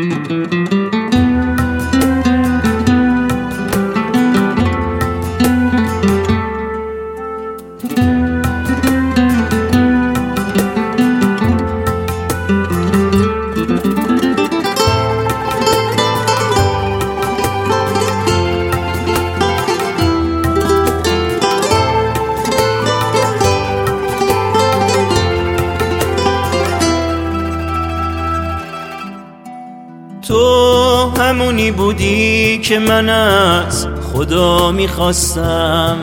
تو همونی بودی که من از خدا میخواستم،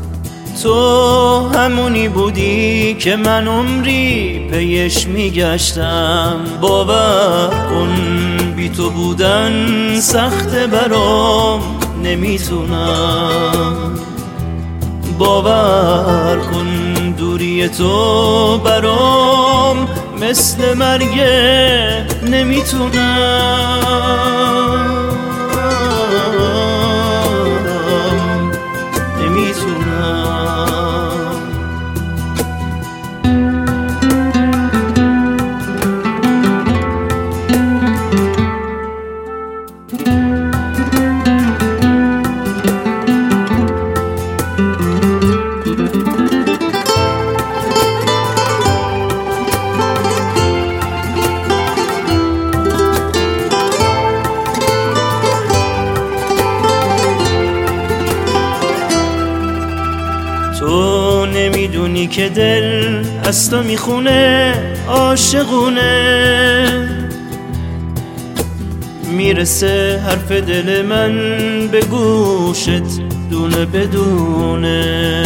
تو همونی بودی که من عمری پیش میگشتم. باور کن بی تو بودن سخته برام، نمیتونم. باور کن دوری تو برام مثل مرگه، نمیتونم. تو نمیدونی که دل از تو میخونه، عاشقونه. میرسه حرف دل من به گوشت دونه بدونه.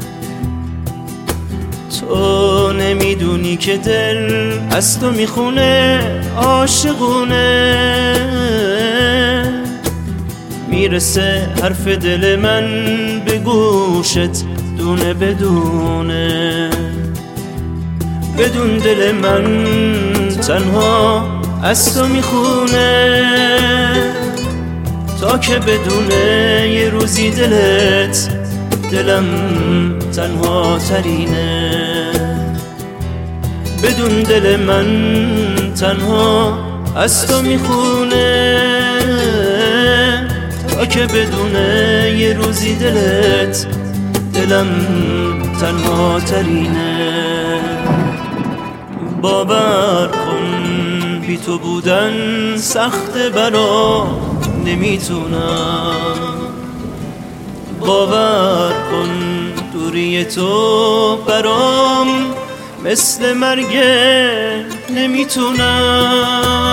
تو نمیدونی که دل از تو میخونه، عاشقونه. میرسه حرف دل من به گوشت دونه بدونه. بدون دل من تنها از تو میخونه، تا که بدونه یه روزی دلت دلم تنها ترینه. بدون دل من تنها از تو میخونه، تا که بدونه یه روزی دلت دلم تنها ترینه. باور کن بی تو بودن سخته برام، نمیتونم. باور کن دوری تو برام مثل مرگه، نمیتونم.